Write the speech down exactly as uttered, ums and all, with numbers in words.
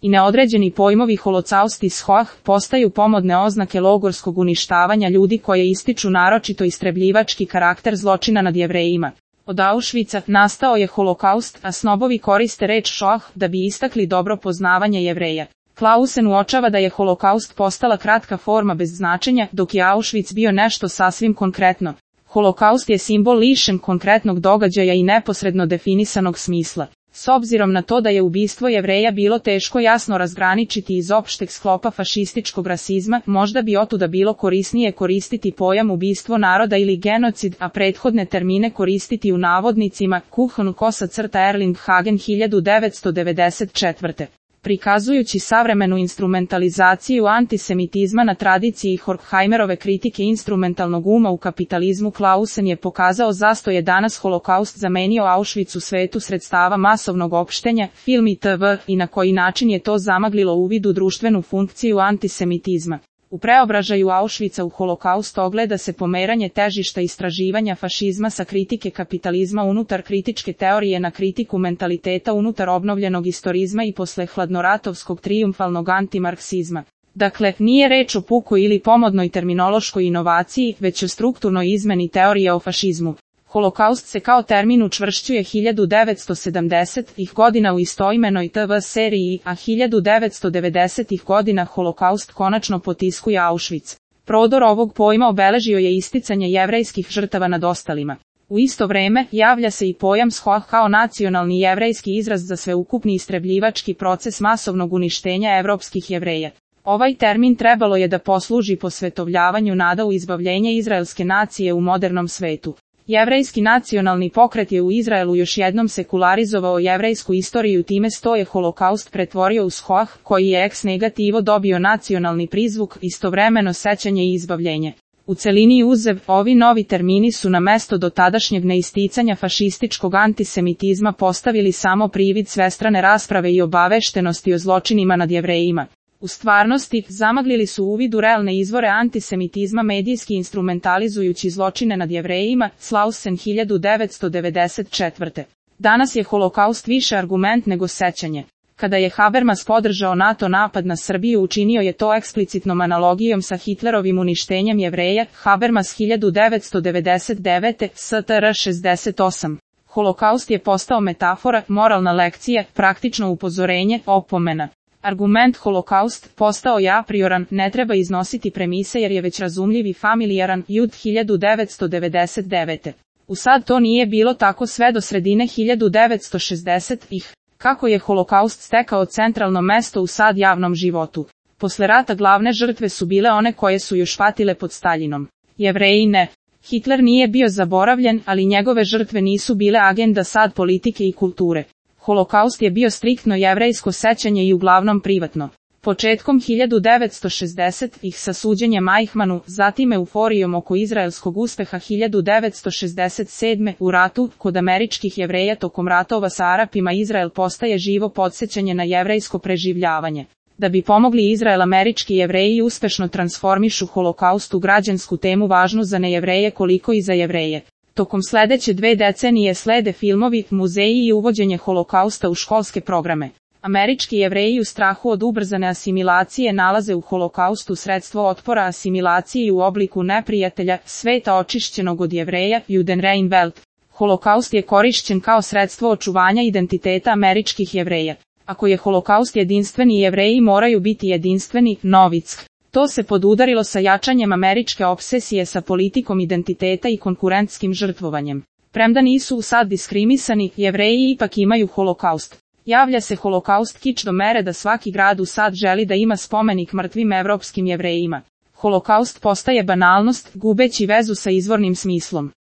i neodređeni pojmovi holocaust i shoah postaju pomodne oznake logorskog uništavanja ljudi koje ističu naročito istrebljivački karakter zločina nad Jevrejima. Od Auschwitza nastao je holokaust, a snobovi koriste reč shoah da bi istakli dobro poznavanje Jevreja. Clausen uočava da je holokaust postala kratka forma bez značenja, dok je Auschwitz bio nešto sasvim konkretno. Holokaust je simbol lišen konkretnog događaja i neposredno definisanog smisla. S obzirom na to da je ubistvo Jevreja bilo teško jasno razgraničiti iz opšteg sklopa fašističkog rasizma, možda bi otuda bilo korisnije koristiti pojam ubistvo naroda ili genocid, a prethodne termine koristiti u navodnicima. Kuhn Kosa crta Erling Hagen hiljadu devetsto devedeset četvrte. Prikazujući savremenu instrumentalizaciju antisemitizma na tradiciji Horkheimerove kritike instrumentalnog uma u kapitalizmu, Clausen je pokazao zašto je danas holokaust zamenio Auschwitz u svetu sredstava masovnog opštenja, film i te ve, i na koji način je to zamaglilo uvid u društvenu funkciju antisemitizma. U preobražaju Auschwitza u holokaust ogleda se pomeranje težišta istraživanja fašizma sa kritike kapitalizma unutar kritičke teorije na kritiku mentaliteta unutar obnovljenog istorizma i posle hladnoratovskog trijumfalnog antimarksizma. Dakle, nije reč o pukoj ili pomodnoj terminološkoj inovaciji, već o strukturnoj izmeni teorije o fašizmu. Holokaust se kao termin učvršćuje hiljadu devetsto sedamdesetih godina u istoimenoj te ve seriji, a hiljadu devetsto devedesetih godina holokaust konačno potiskuje Auschwitz. Prodor ovog pojma obeležio je isticanje jevrejskih žrtava nad ostalima. U isto vreme, javlja se i pojam shoah kao nacionalni jevrejski izraz za sveukupni istrebljivački proces masovnog uništenja evropskih Jevreja. Ovaj termin trebalo je da posluži posvetovljavanju nada u izbavljenje izraelske nacije u modernom svetu. Jevrejski nacionalni pokret je u Izraelu još jednom sekularizovao jevrejsku istoriju, time sto je holokaust pretvorio u shoah, koji je ex negativo dobio nacionalni prizvuk, istovremeno sećanje i izbavljenje. U celini uzev, ovi novi termini su na mesto dotadašnjeg neisticanja fašističkog antisemitizma postavili samo privid svestrane rasprave i obaveštenosti o zločinima nad Jevrejima. U stvarnosti, zamaglili su uvid u realne izvore antisemitizma medijski instrumentalizujući zločine nad Jevrejima. Clausen hiljadu devetsto devedeset četvrte. Danas je holokaust više argument nego sećanje. Kada je Habermas podržao NATO napad na Srbiju, učinio je to eksplicitnom analogijom sa Hitlerovim uništenjem Jevreja. Habermas hiljadu devetsto devedeset devete. S T R šezdeset osam. Holokaust je postao metafora, moralna lekcija, praktično upozorenje, opomena. Argument holokaust postao je aprioran, ne treba iznositi premise jer je već razumljiv i familijaran. Jud hiljadu devetsto devedeset devete. U sad to nije bilo tako sve do sredine hiljadu devetsto šezdesetih. Kako je holokaust stekao centralno mesto u sad javnom životu? Posle rata glavne žrtve su bile one koje su još patile pod Staljinom. Jevreji ne. Hitler nije bio zaboravljen, ali njegove žrtve nisu bile agenda sad politike i kulture. Holokaust je bio striktno jevrejsko sećanje i uglavnom privatno. Početkom hiljadu devetsto šezdesetih sa suđenjem Eichmannu, zatim euforijom oko izraelskog uspeha hiljadu devetsto šezdeset sedme u ratu, kod američkih Jevreja tokom ratova sa Arapima, Izrael postaje živo podsjećanje na jevrejsko preživljavanje. Da bi pomogli Izrael, američki Jevreji uspešno transformišu holokaust u građansku temu važnu za nejevreje koliko i za Jevreje. Tokom sledeće dve decenije slede filmovi, muzeji i uvođenje holokausta u školske programe. Američki Jevreji u strahu od ubrzane asimilacije nalaze u holokaustu sredstvo otpora asimilaciji u obliku neprijatelja, sveta očišćenog od Jevreja, Judenreinwelt. Holokaust je korišćen kao sredstvo očuvanja identiteta američkih Jevreja. Ako je holokaust jedinstveni, Jevreji moraju biti jedinstveni, Novick. To se podudarilo sa jačanjem američke obsesije sa politikom identiteta i konkurentskim žrtvovanjem. Premda nisu sad diskriminisani, Jevreji ipak imaju holokaust. Javlja se holokaust kič do mere da svaki grad u sad želi da ima spomenik mrtvim evropskim Jevrejima. Holokaust postaje banalnost, gubeći vezu sa izvornim smislom.